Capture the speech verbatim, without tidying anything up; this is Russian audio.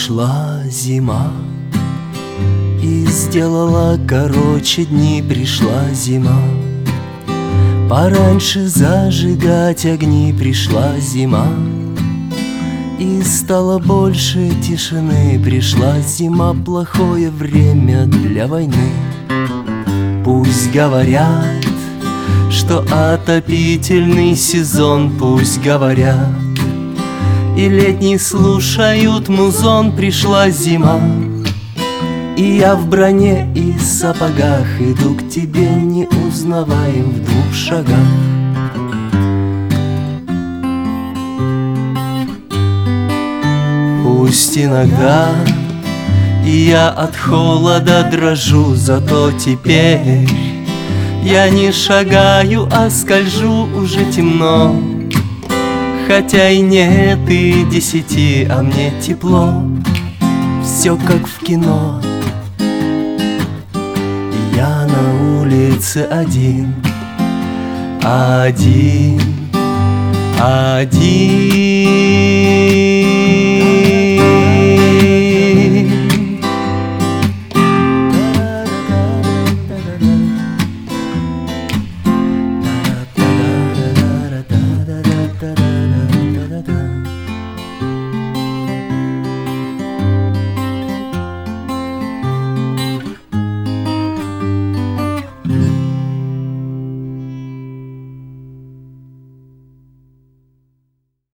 Пришла зима и сделала короче дни. Пришла зима, пораньше зажигать огни. Пришла зима и стало больше тишины. Пришла зима, плохое время для войны. Пусть говорят, что отопительный сезон. Пусть говорят, и летний слушают музон. Пришла зима, и я в броне и сапогах иду к тебе, не узнаваем в двух шагах. Пусть иногда и я от холода дрожу, зато теперь я не шагаю, а скольжу, уже темно. Хотя и нет и десяти, а мне тепло. Все как в кино. И я на улице один, один, один.